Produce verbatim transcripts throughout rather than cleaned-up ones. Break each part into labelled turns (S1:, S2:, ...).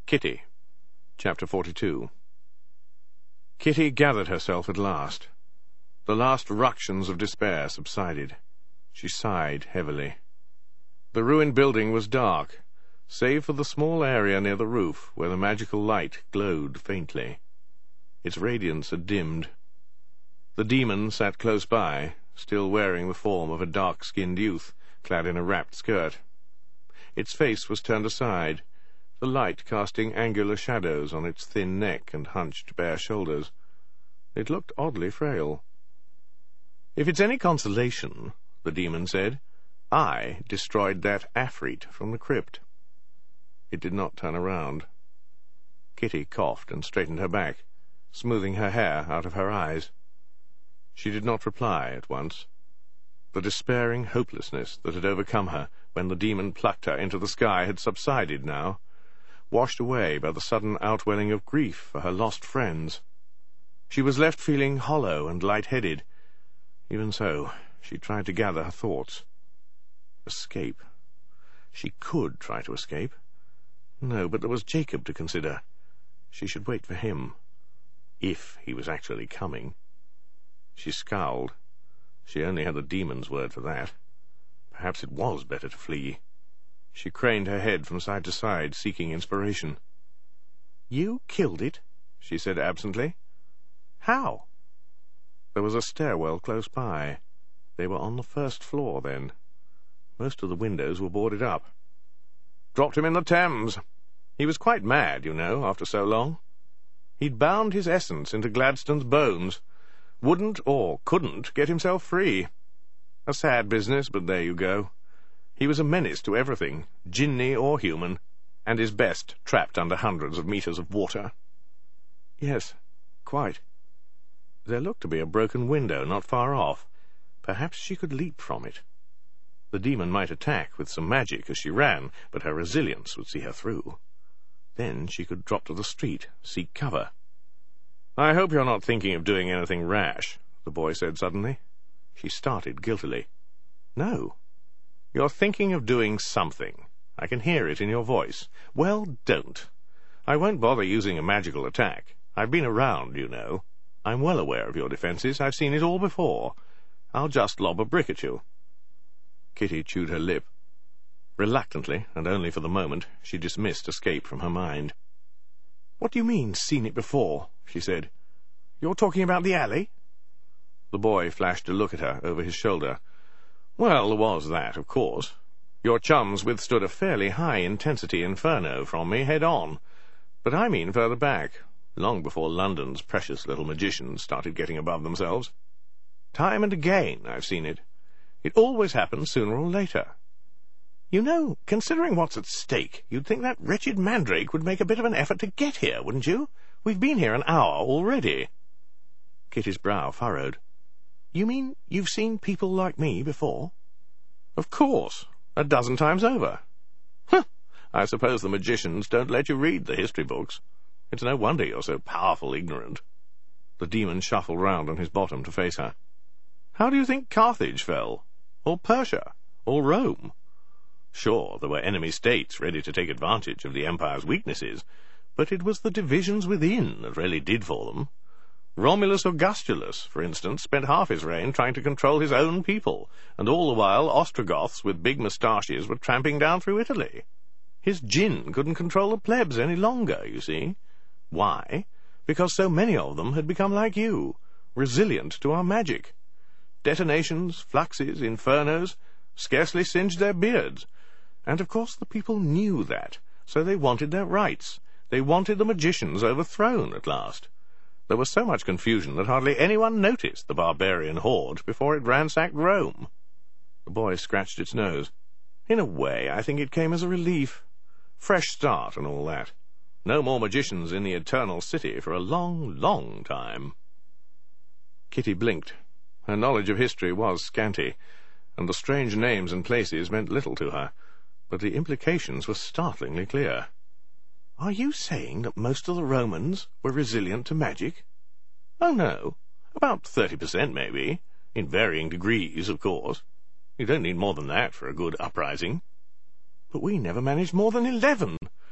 S1: Kitty. Chapter forty-two. Kitty gathered herself at last. The last ructions of despair subsided. She sighed heavily. The ruined building was dark, save for the small area near the roof where the magical light glowed faintly. Its radiance had dimmed. The demon sat close by, still wearing the form of a dark-skinned youth, clad in a wrapped skirt. Its face was turned aside, the light casting angular shadows on its thin neck and hunched bare shoulders. It looked oddly frail. "If it's any consolation," the demon said, "I destroyed that Afrit from the crypt." It did not turn around. Kitty coughed and straightened her back, smoothing her hair out of her eyes. She did not reply at once. The despairing hopelessness that had overcome her when the demon plucked her into the sky had subsided now, washed away by the sudden outwelling of grief for her lost friends. She was left feeling hollow and light-headed. Even so, she tried to gather her thoughts. Escape. She could try to escape. No, but there was Jacob to consider. She should wait for him. If he was actually coming. She scowled. She only had the demon's word for that. Perhaps it was better to flee. She craned her head from side to side, seeking inspiration. "You killed it?" she said absently. "How?" There was a stairwell close by. They were on the first floor, then. Most of the windows were boarded up. "Dropped him in the Thames. He was quite mad, you know, after so long. He'd bound his essence into Gladstone's bones. Wouldn't or couldn't get himself free. A sad business, but there you go. He was a menace to everything, jinni or human, and his best trapped under hundreds of meters of water." "Yes, quite." There looked to be a broken window not far off. Perhaps she could leap from it. The demon might attack with some magic as she ran, but her resilience would see her through. Then she could drop to the street, seek cover. "I hope you're not thinking of doing anything rash," the boy said suddenly. She started guiltily. "No." "You're thinking of doing something. I can hear it in your voice. Well, don't. I won't bother using a magical attack. I've been around, you know. I'm well aware of your defenses. I've seen it all before. I'll just lob a brick at you." Kitty chewed her lip. Reluctantly, and only for the moment, she dismissed escape from her mind. "What do you mean, seen it before?" she said. "You're talking about the alley?" The boy flashed a look at her over his shoulder. "Well, there was that, of course. Your chums withstood a fairly high-intensity inferno from me head-on. But I mean further back, long before London's precious little magicians started getting above themselves. Time and again I've seen it. It always happens sooner or later. You know, considering what's at stake, you'd think that wretched Mandrake would make a bit of an effort to get here, wouldn't you? We've been here an hour already." Kitty's brow furrowed. "You mean you've seen people like me before?" "Of course. A dozen times over." "Huh! I suppose the magicians don't let you read the history books. It's no wonder you're so powerful ignorant." The demon shuffled round on his bottom to face her. "How do you think Carthage fell? Or Persia? Or Rome? Sure, there were enemy states ready to take advantage of the empire's weaknesses, but it was the divisions within that really did for them. Romulus Augustulus, for instance, spent half his reign trying to control his own people, and all the while Ostrogoths with big moustaches were tramping down through Italy. His djinn couldn't control the plebs any longer, you see. Why? Because so many of them had become like you, resilient to our magic. Detonations, fluxes, infernos, scarcely singed their beards. And of course the people knew that, so they wanted their rights. They wanted the magicians overthrown at last. There was so much confusion that hardly anyone noticed the barbarian horde before it ransacked Rome." The boy scratched its nose. "In a way, I think it came as a relief. Fresh start and all that. No more magicians in the Eternal City for a long, long time." Kitty blinked. Her knowledge of history was scanty, and the strange names and places meant little to her, but the implications were startlingly clear. "Are you saying that most of the Romans were resilient to magic?" "Oh, no. About thirty percent, maybe. In varying degrees, of course. You don't need more than that for a good uprising." "But we never managed more than eleven.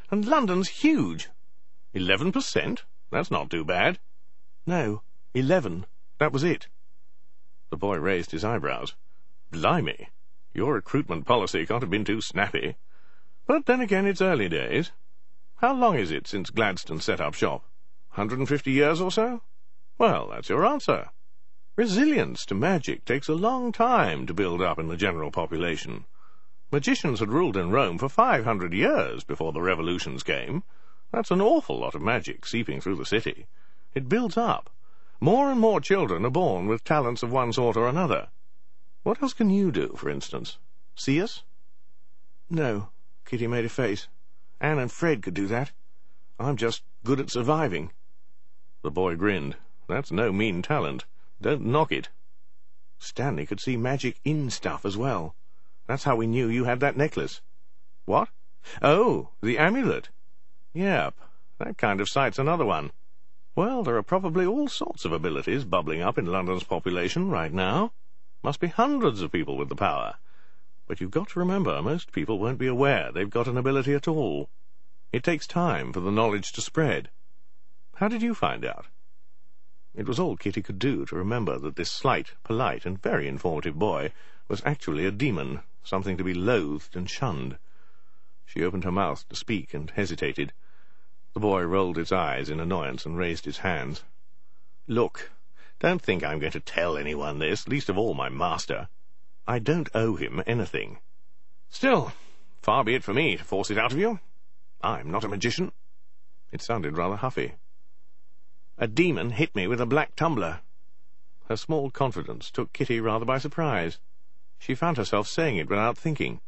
S1: And London's huge. Eleven percent? That's not too bad. No, eleven. That was it. The boy raised his eyebrows. Blimey, your recruitment policy can't have been too snappy. But then again, it's early days. How long is it since Gladstone set up shop? Hundred and fifty years or so? Well, that's your answer. Resilience to magic takes a long time to build up in the general population. Magicians had ruled in Rome for five hundred years before the revolutions came. That's an awful lot of magic seeping through the city. It builds up. More and more children are born with talents of one sort or another. What else can you do, for instance? See us? No, Kitty made a face. Anne and Fred could do that. I'm just good at surviving. The boy grinned. That's no mean talent. Don't knock it. Stanley could see magic in stuff as well. That's how we knew you had that necklace. What? Oh, the amulet. Yep, that kind of sight's another one. Well, there are probably all sorts of abilities bubbling up in London's population right now. Must be hundreds of people with the power. But you've got to remember, most people won't be aware they've got an ability at all. It takes time for the knowledge to spread. How did you find out? It was all Kitty could do to remember that this slight, polite, and very informative boy was actually a demon, something to be loathed and shunned. She opened her mouth to speak and hesitated. The boy rolled his eyes in annoyance and raised his hands. Look, don't think I'm going to tell anyone this, least of all my master. I don't owe him anything. Still, far be it for me to force it out of you. I'm not a magician. It sounded rather huffy. A demon hit me with a black tumbler. Her small confidence took Kitty rather by surprise. She found herself saying it without thinking.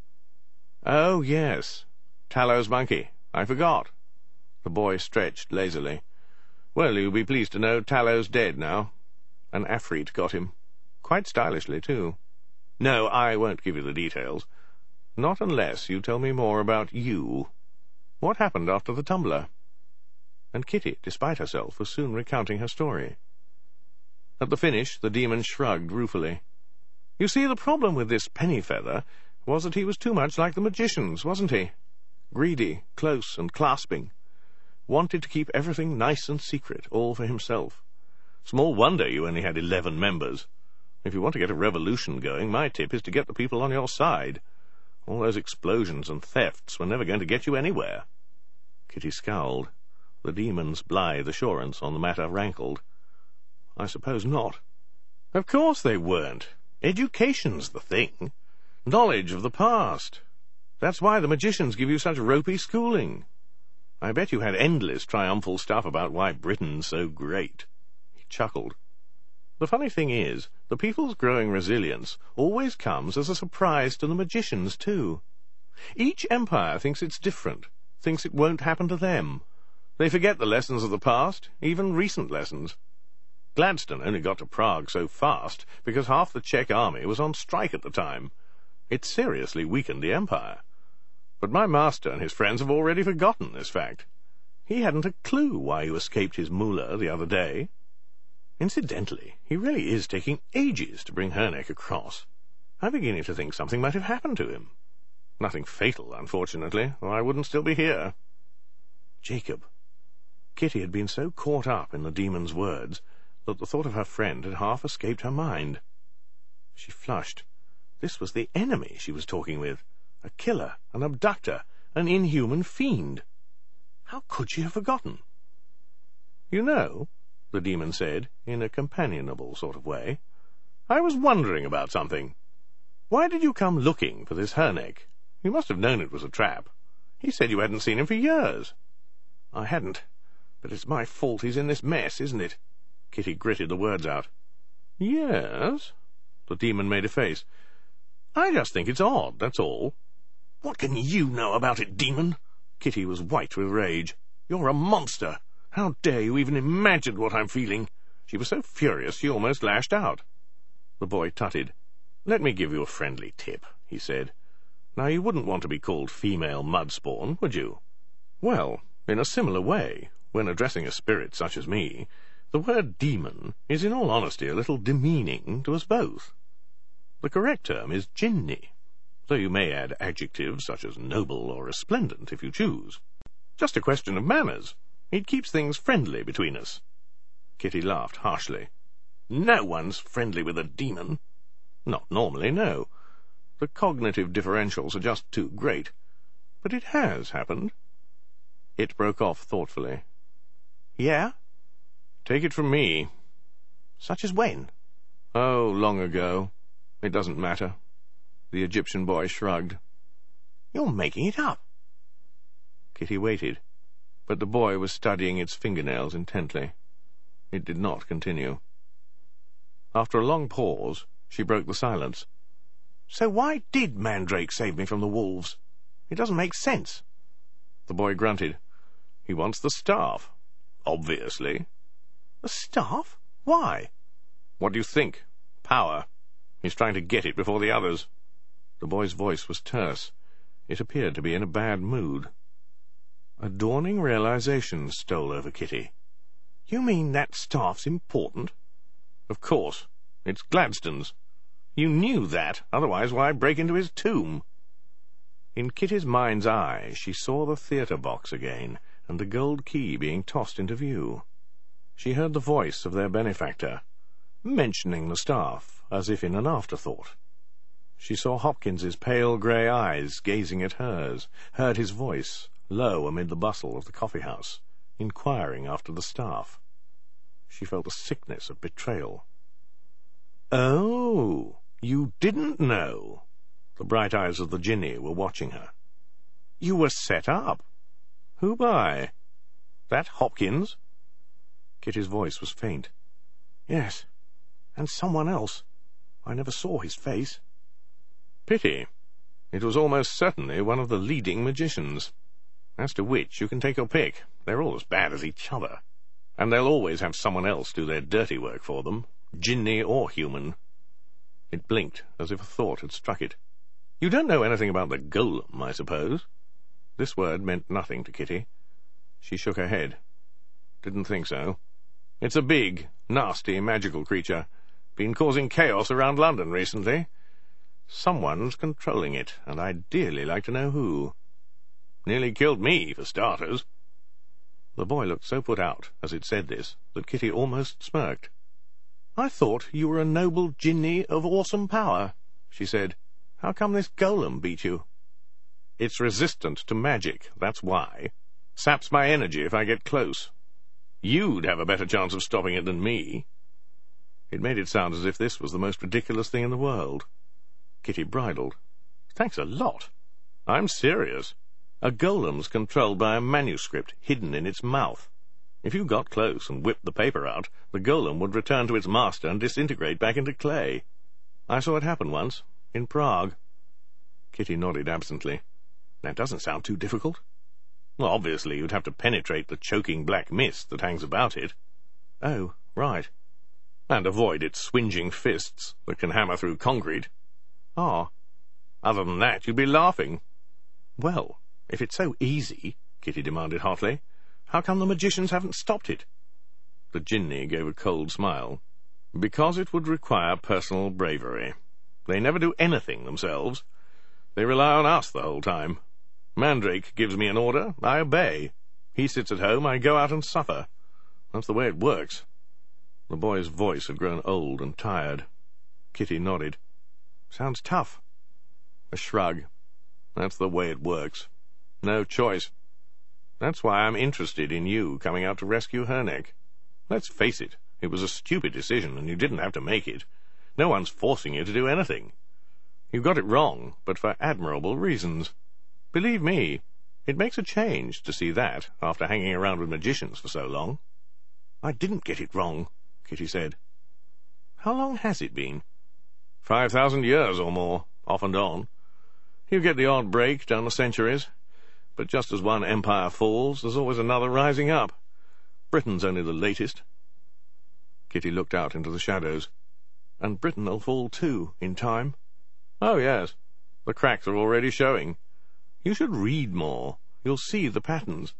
S1: Oh, yes, Tallow's monkey. I forgot. The boy stretched lazily. Well, you'll be pleased to know Tallow's dead now. An Afrit got him. Quite stylishly, too. No, I won't give you the details. Not unless you tell me more about you. What happened after the tumbler? And Kitty, despite herself, was soon recounting her story. At the finish, the demon shrugged ruefully. You see, the problem with this Pennyfeather was that he was too much like the magicians, wasn't he? Greedy, close, and clasping. Wanted to keep everything nice and secret, all for himself. Small wonder you only had eleven members. If you want to get a revolution going, my tip is to get the people on your side. All those explosions and thefts were never going to get you anywhere. Kitty scowled. The demon's blithe assurance on the matter rankled. I suppose not. Of course they weren't. Education's the thing. Knowledge of the past. That's why the magicians give you such ropey schooling. I bet you had endless triumphal stuff about why Britain's so great. He chuckled. The funny thing is, the people's growing resilience always comes as a surprise to the magicians, too. Each empire thinks it's different, thinks it won't happen to them. They forget the lessons of the past, even recent lessons. Gladstone only got to Prague so fast because half the Czech army was on strike at the time. It seriously weakened the empire. But my master and his friends have already forgotten this fact. He hadn't a clue why you escaped his moolah the other day. Incidentally, he really is taking ages to bring Herneck across. I'm beginning to think something might have happened to him. Nothing fatal, unfortunately, or I wouldn't still be here. Jacob. Kitty had been so caught up in the demon's words that the thought of her friend had half escaped her mind. She flushed. This was the enemy she was talking with. A killer, an abductor, an inhuman fiend. How could she have forgotten? You know, the demon said, in a companionable sort of way, I was wondering about something. Why did you come looking for this Herneck? You must have known it was a trap. He said you hadn't seen him for years. I hadn't, but it's my fault he's in this mess, isn't it? Kitty gritted the words out. Yes? The demon made a face. I just think it's odd, that's all. What can you know about it, demon? Kitty was white with rage. You're a monster. How dare you even imagine what I'm feeling? She was so furious she almost lashed out. The boy tutted. Let me give you a friendly tip, he said. Now, you wouldn't want to be called female mudspawn, would you? Well, in a similar way, when addressing a spirit such as me, the word demon is in all honesty a little demeaning to us both. The correct term is jinni, though you may add adjectives such as noble or resplendent if you choose. Just a question of manners. It keeps things friendly between us." Kitty laughed harshly. "No one's friendly with a demon." "Not normally, no. The cognitive differentials are just too great. But it has happened." It broke off thoughtfully. "Yeah?" "Take it from me."
S2: "Such as when?"
S1: "Oh, long ago. It doesn't matter." The Egyptian boy shrugged.
S2: "You're making it up."
S1: Kitty waited, but the boy was studying its fingernails intently. It did not continue. After a long pause, she broke the silence.
S2: "So why did Mandrake save me from the wolves? It doesn't make sense."
S1: The boy grunted. "He wants the staff. Obviously."
S2: "The staff? Why?"
S1: "What do you think? Power. He's trying to get it before the others." The boy's voice was terse. It appeared to be in a bad mood. A dawning realization stole over Kitty.
S2: "You mean that staff's important?"
S1: "Of course. It's Gladstone's. You knew that, otherwise why break into his tomb?" In Kitty's mind's eye she saw the theatre box again, and the gold key being tossed into view. She heard the voice of their benefactor, mentioning the staff as if in an afterthought. She saw Hopkins's pale grey eyes gazing at hers, heard his voice, low amid the bustle of the coffee-house, inquiring after the staff. She felt a sickness of betrayal. "Oh, you didn't know?" The bright eyes of the Jinni were watching her. "You were set up. Who by? That Hopkins?" Kitty's voice was faint.
S2: "Yes, and someone else. I never saw his face."
S1: "Pity. It was almost certainly one of the leading magicians. As to which, you can take your pick. They're all as bad as each other. And they'll always have someone else do their dirty work for them, Jinni or human." It blinked, as if a thought had struck it. "You don't know anything about the golem, I suppose?" This word meant nothing to Kitty. She shook her head. "Didn't think so. It's a big, nasty, magical creature. Been causing chaos around London recently. Someone's controlling it, and I'd dearly like to know who. Nearly killed me, for starters." The boy looked so put out as it said this that Kitty almost smirked. "I thought you were a noble Jinni of awesome power," she said. "How come this golem beat you?" "It's resistant to magic, that's why. Saps my energy if I get close. You'd have a better chance of stopping it than me." It made it sound as if this was the most ridiculous thing in the world. Kitty bridled. "Thanks a lot. I'm serious. A golem's controlled by a manuscript hidden in its mouth. If you got close and whipped the paper out, the golem would return to its master and disintegrate back into clay. I saw it happen once, in Prague." Kitty nodded absently. "That doesn't sound too difficult." "Well, obviously you'd have to penetrate the choking black mist that hangs about it." "Oh, right." "And avoid its swinging fists that can hammer through concrete." "Ah." "Other than that, you'd be laughing." "Well, if it's so easy," Kitty demanded hotly, "how come the magicians haven't stopped it?" The Jinni gave a cold smile. "Because it would require personal bravery. They never do anything themselves. They rely on us the whole time. Mandrake gives me an order, I obey. He sits at home, I go out and suffer. That's the way it works." The boy's voice had grown old and tired. Kitty nodded. "Sounds tough." A shrug. "That's the way it works. No choice. That's why I'm interested in you coming out to rescue Herneck. Let's face it, it was a stupid decision, and you didn't have to make it. No one's forcing you to do anything. You got it wrong, but for admirable reasons. Believe me, it makes a change to see that after hanging around with magicians for so long." "I didn't get it wrong," Kitty said. "How long has it been?" Five thousand years or more, off and on. You get the odd break down the centuries, but just as one empire falls, there's always another rising up. Britain's only the latest." Kitty looked out into the shadows. "And Britain'll fall too, in time." "Oh, yes. The cracks are already showing. You should read more. You'll see the patterns."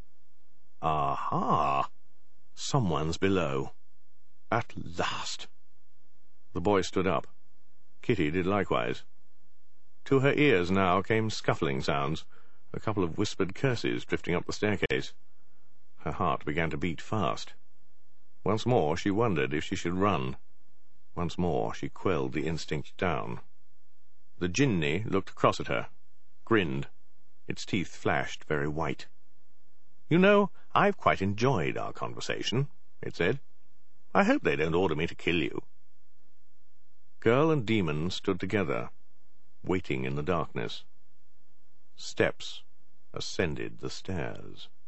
S1: "Aha! Someone's below. At last." The boy stood up. Kitty did likewise. To her ears now came scuffling sounds, a couple of whispered curses drifting up the staircase. Her heart began to beat fast. Once more she wondered if she should run. Once more she quelled the instinct down. The jinni looked across at her, grinned. Its teeth flashed very white. "You know, I've quite enjoyed our conversation," it said. "I hope they don't order me to kill you." Girl and demon stood together, waiting in the darkness. Steps ascended the stairs.